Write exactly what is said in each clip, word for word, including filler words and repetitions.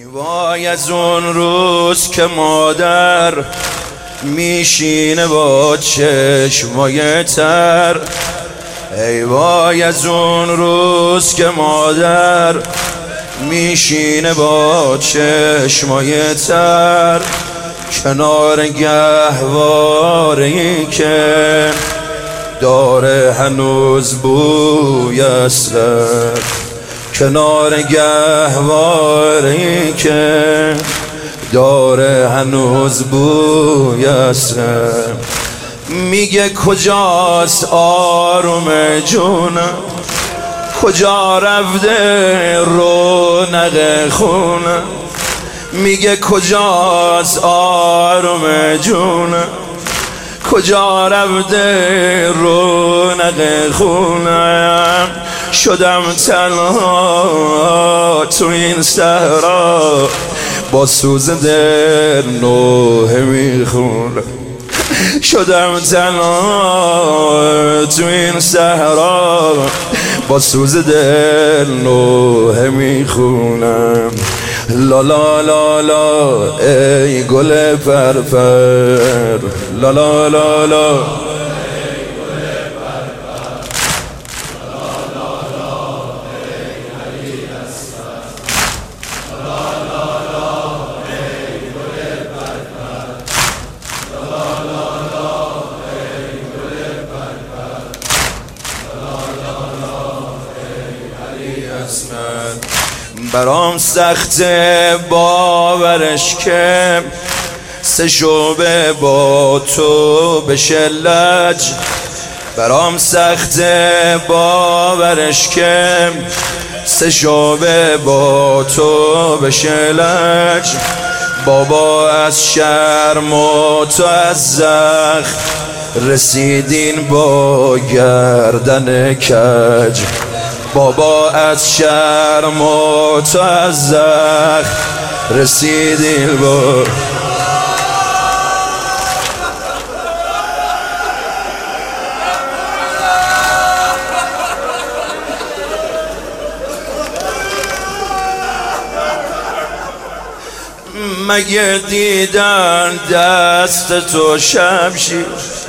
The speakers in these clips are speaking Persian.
ای وای از اون روز که مادر میشینه با چشمای تر. ای وای از اون روز که مادر میشینه با چشمای تر، کنار گهواره‌ای که داره هنوز بوی اصلر، کنار گهواره‌ای که داره هنوز بوی اصلر. میگه کجاست آروم جونم، کجا رفته رونق خونم. میگه کجاست آروم جونم، کجا رفته رونق خونم. شدم تنها تو این صحرا، با سوز دل نوحه میخونم. شدم تنها تو این صحرا، با سوز دل نوحه میخونم. لا لا لا لا ای گل پرپر، لا لا لا لا برام سخت باورش که سه شعبه با تو بشه لج. برام سخت باورش که سه شعبه با تو بشه لج. بابا از شرم و تو از زخم رسیدین با گردن کج. بابا از شرم و تو از زخم رسیدین با مگه دیدن دست تو شمشیر،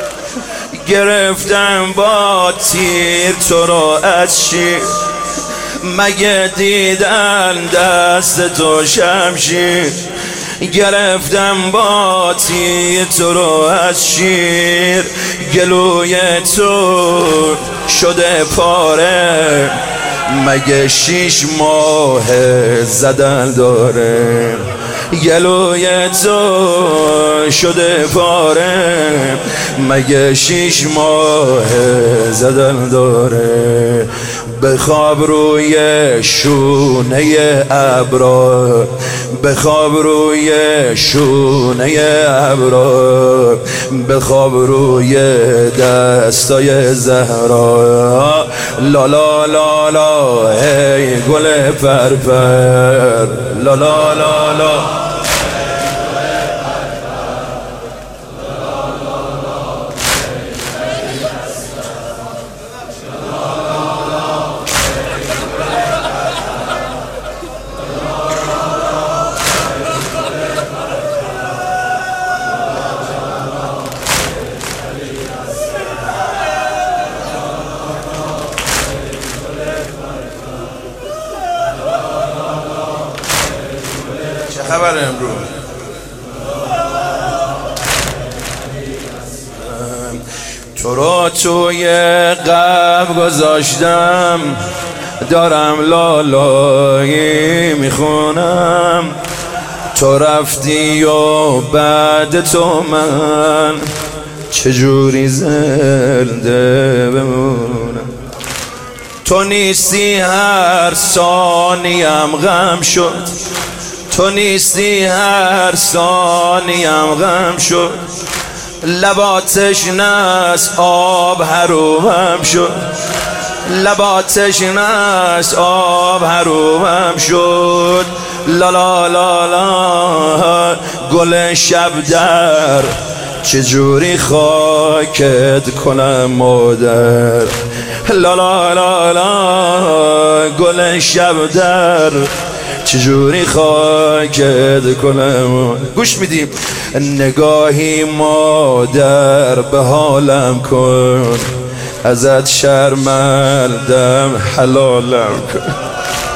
گرفتم با تیر تو رو از شیر. مگه دیدن دست تو شمشیر، گرفتم با تیر تو رو از شیر. گلوی تو شده پاره، مگه شیش ماه زدن داره. گلوی تو شده پاره، مگه شیش ماه زدن داره. بخواب روی شونه ابرار، بخواب روی شونه ابرار، بخواب روی دستای زهرا. لا لا لا لا ای گل پرپر، لا لا لا لا خبر امروز تو رو توی قلب گذاشتم، دارم لالایی میخونم. تو رفتی و بعد تو من چجوری زنده بمونم. تو نیستی هر ثانیم غم شد، تو نیستی هر ثانیم غم شد. لباتش نست آب حرومم شد، لباتش نست آب حرومم شد. لا لا لا لا گل شب در، چجوری خاکت کنم مادر. لا لا لا لا گل شب در، چجوری خاکت کنم. گوش میدیم. نگاهی مادر به حالم کن، ازت شرمندم حلالم کن.